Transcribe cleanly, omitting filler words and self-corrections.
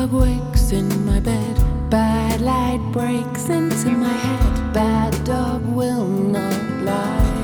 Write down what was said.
dog wakes in my bed. Bad light breaks into my head. Bad dog will not lie.